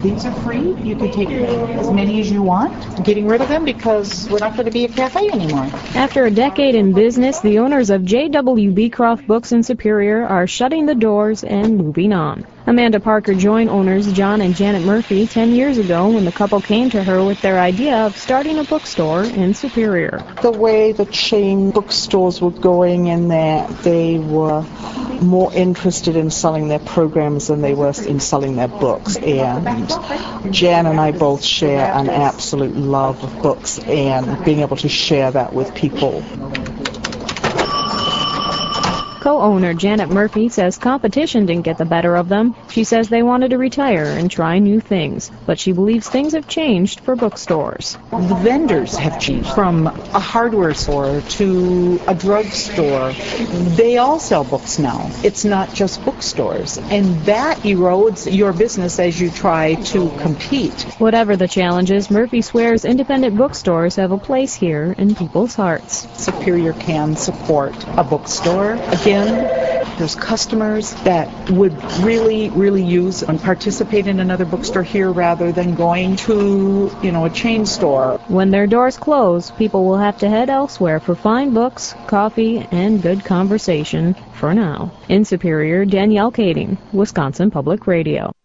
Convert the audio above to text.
These are free. You can take as many as you want. Getting rid of them because we're not going to be a cafe anymore. After a decade in business, the owners of J.W. Beecroft Books in Superior are shutting the doors and moving on. Amanda Parker joined owners John and Janet Murphy 10 years ago when the couple came to her with their idea of starting a bookstore in Superior. The way the chain bookstores were going in that they were more interested in selling their programs than they were in selling their books. And Jan and I both share an absolute love of books and being able to share that with people. Co-owner Janet Murphy says competition didn't get the better of them. She says they wanted to retire and try new things, but she believes things have changed for bookstores. The vendors have changed from a hardware store to a drugstore. They all sell books now. It's not just bookstores, and that erodes your business as you try to compete. Whatever the challenges, Murphy swears independent bookstores have a place here in people's hearts. Superior can support a bookstore. Again, there's customers that would really use and participate in another bookstore here rather than going to, a chain store. When their doors close, people will have to head elsewhere for fine books, coffee, and good conversation for now. In Superior, Danielle Kading, Wisconsin Public Radio.